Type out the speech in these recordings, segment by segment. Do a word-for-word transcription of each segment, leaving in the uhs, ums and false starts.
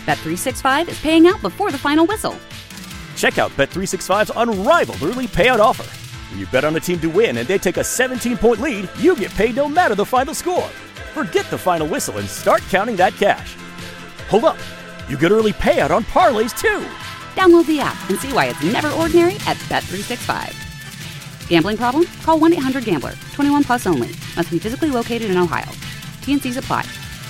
Bet three sixty-five is paying out before the final whistle. Check out Bet three sixty-five's unrivaled early payout offer. When you bet on a team to win and they take a seventeen-point lead, you get paid no matter the final score. Forget the final whistle and start counting that cash. Hold up. You get early payout on parlays, too. Download the app and see why it's never ordinary at Bet three sixty-five. Gambling problem? Call one eight hundred gambler. twenty-one plus only. Must be physically located in Ohio. T N Cs apply.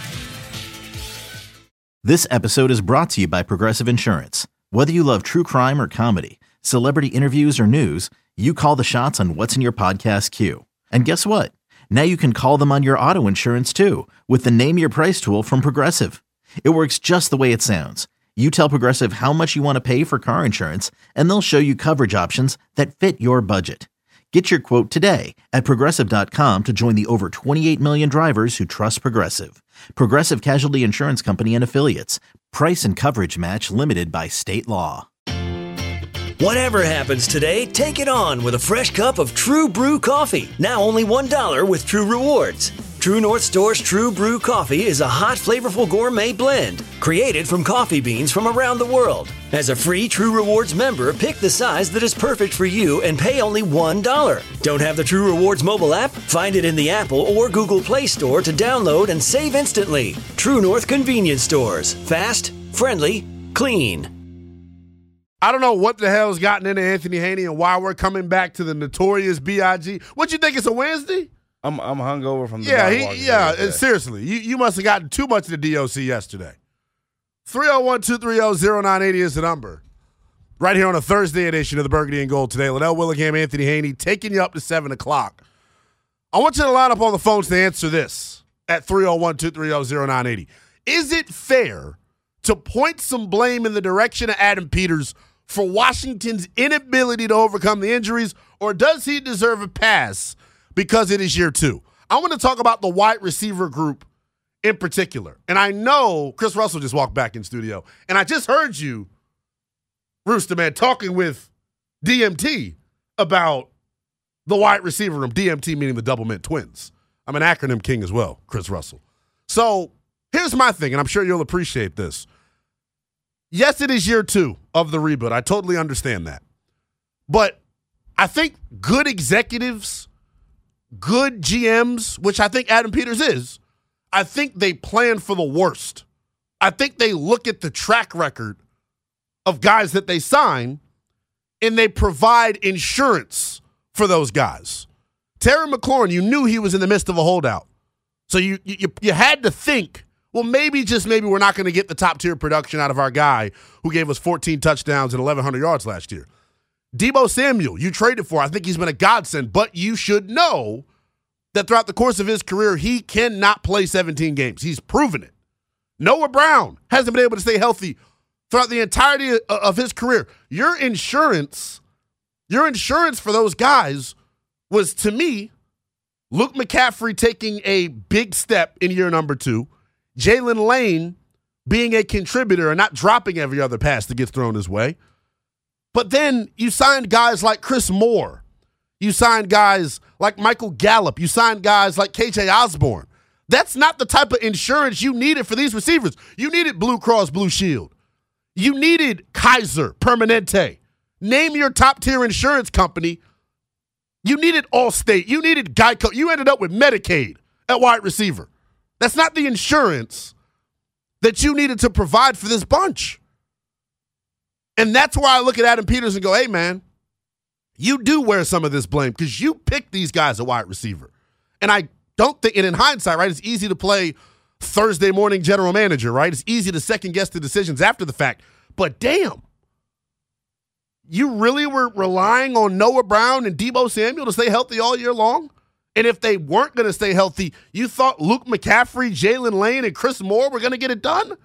This episode is brought to you by Progressive Insurance. Whether you love true crime or comedy, celebrity interviews or news, you call the shots on what's in your podcast queue. And guess what? Now you can call them on your auto insurance too with the Name Your Price tool from Progressive. It works just the way it sounds. You tell Progressive how much you want to pay for car insurance, and they'll show you coverage options that fit your budget. Get your quote today at Progressive dot com to join the over twenty-eight million drivers who trust Progressive. Progressive Casualty Insurance Company and Affiliates. Price and coverage match limited by state law. Whatever happens today, take it on with a fresh cup of True Brew coffee. Now only one dollar with True Rewards. True North Store's True Brew coffee is a hot, flavorful gourmet blend created from coffee beans from around the world. As a free True Rewards member, pick the size that is perfect for you and pay only one dollar. Don't have the True Rewards mobile app? Find it in the Apple or Google Play Store to download and save instantly. True North Convenience Stores. Fast, friendly, clean. I don't know what the hell's gotten into Anthony Haney and why we're coming back to the notorious B I G. What you think, it's a Wednesday? I'm I'm hungover from the yeah, he, yeah. Uh, seriously, you you must have gotten too much of the D O C yesterday. three oh one, two three oh, oh nine eight oh is the number. Right here on a Thursday edition of the Burgundy and Gold today. Liddell Willingham, Anthony Haney, taking you up to seven o'clock. I want you to line up on the phones to answer this at three oh one, two three oh, oh nine eight oh. Is it fair to point some blame in the direction of Adam Peters for Washington's inability to overcome the injuries, or does he deserve a pass because it is year two? I want to talk about the wide receiver group in particular. And I know Chris Russell just walked back in studio, and I just heard you, Rooster Man, talking with D M T about the wide receiver room. D M T meaning the Double Mint Twins. I'm an acronym king as well, Chris Russell. So here's my thing, and I'm sure you'll appreciate this. Yes, it is year two of the rebuild. I totally understand that. But I think good executives, good G Ms, which I think Adam Peters is, I think they plan for the worst. I think they look at the track record of guys that they sign, and they provide insurance for those guys. Terry McLaurin, you knew he was in the midst of a holdout. So you you, you had to think, well, maybe, just maybe, we're not going to get the top-tier production out of our guy who gave us fourteen touchdowns and eleven hundred yards last year. Deebo Samuel, you traded for. I think he's been a godsend, but you should know that throughout the course of his career, he cannot play seventeen games. He's proven it. Noah Brown hasn't been able to stay healthy throughout the entirety of his career. Your insurance, your insurance for those guys was, to me, Luke McCaffrey taking a big step in year number two, Jalen Lane being a contributor and not dropping every other pass that gets thrown his way. But then you signed guys like Chris Moore. You signed guys like Michael Gallup. You signed guys like K J Osborne. That's not the type of insurance you needed for these receivers. You needed Blue Cross Blue Shield. You needed Kaiser Permanente. Name your top-tier insurance company. You needed Allstate. You needed Geico. You ended up with Medicaid at wide receiver. That's not the insurance that you needed to provide for this bunch. And that's why I look at Adam Peters and go, hey, man, you do wear some of this blame because you picked these guys at wide receiver. And I don't think, and in hindsight, right, it's easy to play Thursday morning general manager, right? It's easy to second-guess the decisions after the fact. But damn, you really were relying on Noah Brown and Deebo Samuel to stay healthy all year long? And if they weren't going to stay healthy, you thought Luke McCaffrey, Jalen Lane, and Chris Moore were going to get it done?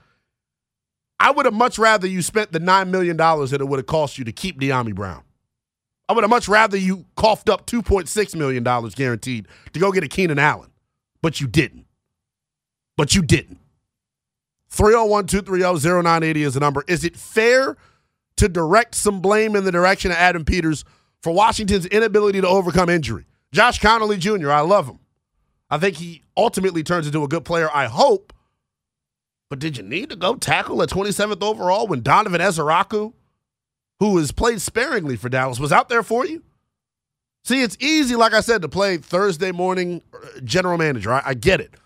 I would have much rather you spent the nine million dollars that it would have cost you to keep De'Ami Brown. I would have much rather you coughed up two point six million dollars guaranteed to go get a Keenan Allen. But you didn't. But you didn't. three oh one, two three oh, oh nine eight oh is the number. Is it fair to direct some blame in the direction of Adam Peters for Washington's inability to overcome injury? Josh Connolly Junior, I love him. I think he ultimately turns into a good player. I hope But did you need to go tackle at twenty-seventh overall when Donovan Ezeraku, who has played sparingly for Dallas, was out there for you? See, it's easy, like I said, to play Thursday morning general manager. I, I get it.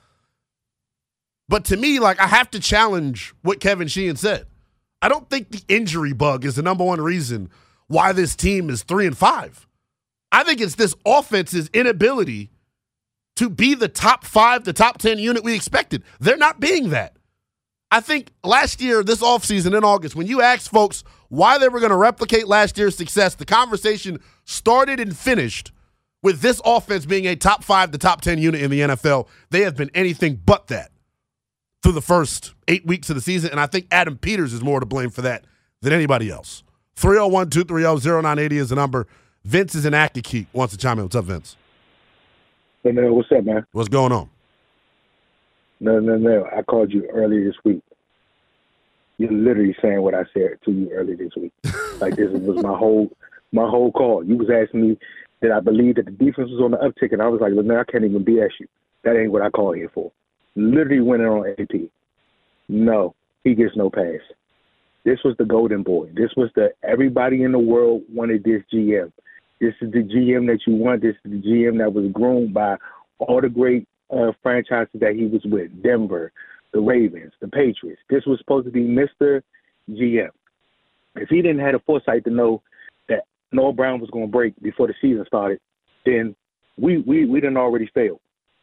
But to me, like, I have to challenge what Kevin Sheehan said. I don't think the injury bug is the number one reason why this team is three and five. I think it's this offense's inability to be the top five, the top ten unit we expected. They're not being that. I think last year, this offseason in August, when you asked folks why they were going to replicate last year's success, the conversation started and finished with this offense being a top five, the top ten unit in the N F L. They have been anything but that through the first eight weeks of the season, and I think Adam Peters is more to blame for that than anybody else. three oh one, two three oh, oh nine eight oh is the number. Vince is in Acton wants to chime in. What's up, Vince? Hey, man, what's up, man? What's going on? No, no, no. I called you earlier this week. You're literally saying what I said to you earlier this week. Like, this was my whole my whole call. You was asking me that I believe that the defense was on the uptick, and I was like, look, man, I can't even B S you. That ain't what I called here for. Literally went in on A P. No, he gets no pass. This was the golden boy. This was the everybody in the world wanted this G M. This is the G M that you want. This is the G M that was groomed by all the great uh, franchises that he was with. Denver, the Ravens, the Patriots. This was supposed to be Mister G M. If he didn't have the foresight to know that Noah Brown was going to break before the season started, then we we we done already failed.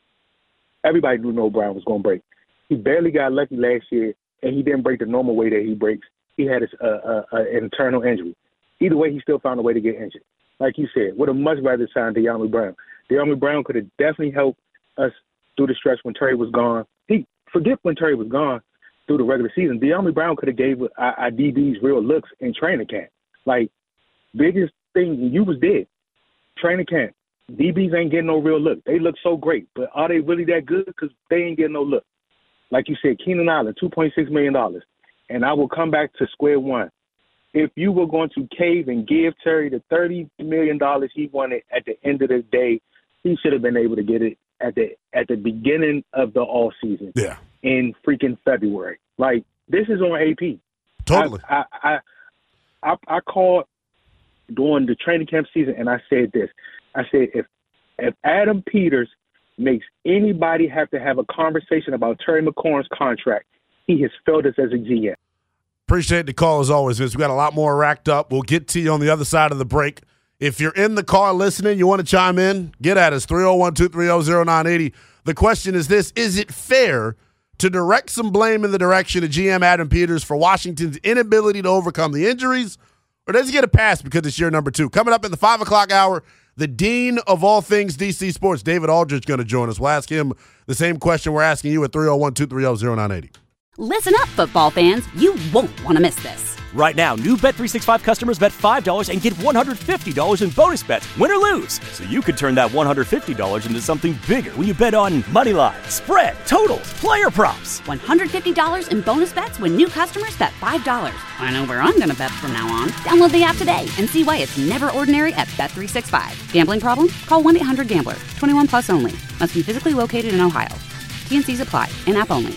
Everybody knew Noah Brown was going to break. He barely got lucky last year, and he didn't break the normal way that he breaks. He had an uh, uh, internal injury. Either way, he still found a way to get injured. Like you said, would have much rather signed De'Ami Brown. De'Ami Brown could have definitely helped us through the stretch when Terry was gone. He forget when Terry was gone through the regular season. De'Ami Brown could have gave our, our D Bs real looks in training camp. Like, biggest thing, you was dead. Training camp. D Bs ain't getting no real look. They look so great, but are they really that good? Because they ain't getting no look. Like you said, Keenan Allen, two point six million dollars. And I will come back to square one. If you were going to cave and give Terry the thirty million dollars he wanted at the end of the day, he should have been able to get it at the at the beginning of the off season. Yeah. In freaking February. Like, this is on A P. Totally. I I I, I, I called during the training camp season, and I said this. I said, if if Adam Peters makes anybody have to have a conversation about Terry McLaurin's contract, he has failed us as a G M. Appreciate the call as always, Vince. We got a lot more racked up. We'll get to you on the other side of the break. If you're in the car listening, you want to chime in, get at us, three oh one, two three oh, oh nine eight oh. The question is this: is it fair to direct some blame in the direction of G M Adam Peters for Washington's inability to overcome the injuries, or does he get a pass because it's year number two? Coming up in the five o'clock hour, the dean of all things D C sports, David Aldridge, going to join us. We'll ask him the same question we're asking you at three oh one, two three oh, oh nine eight oh. Listen up, football fans. You won't want to miss this. Right now, new Bet three sixty-five customers bet five dollars and get one hundred fifty dollars in bonus bets, win or lose. So you could turn that one hundred fifty dollars into something bigger when you bet on money line, spread, totals, player props. one hundred fifty dollars in bonus bets when new customers bet five dollars. I know where I'm going to bet from now on. Download the app today and see why it's never ordinary at Bet three sixty-five. Gambling problem? Call one eight hundred gambler. twenty-one plus only. Must be physically located in Ohio. T N Cs apply. In-app only.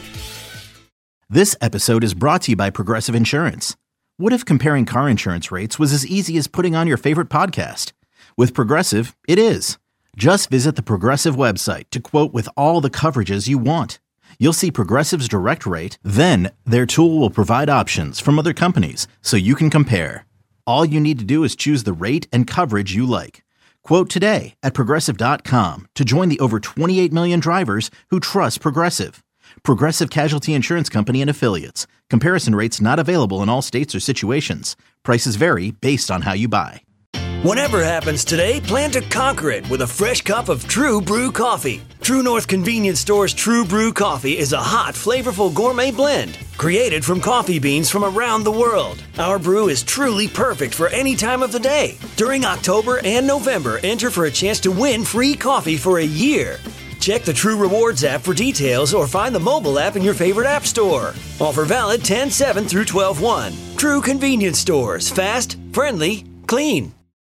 This episode is brought to you by Progressive Insurance. What if comparing car insurance rates was as easy as putting on your favorite podcast? With Progressive, it is. Just visit the Progressive website to quote with all the coverages you want. You'll see Progressive's direct rate, then their tool will provide options from other companies so you can compare. All you need to do is choose the rate and coverage you like. Quote today at Progressive dot com to join the over twenty-eight million drivers who trust Progressive. Progressive Casualty Insurance Company and Affiliates. Comparison rates not available in all states or situations. Prices vary based on how you buy. Whatever happens today, plan to conquer it with a fresh cup of True Brew coffee. True North Convenience Store's True Brew coffee is a hot, flavorful gourmet blend created from coffee beans from around the world. Our brew is truly perfect for any time of the day. During October and November, enter for a chance to win free coffee for a year. Check the True Rewards app for details or find the mobile app in your favorite app store. Offer valid ten seven through twelve one. True Convenience Stores. Fast, friendly, clean.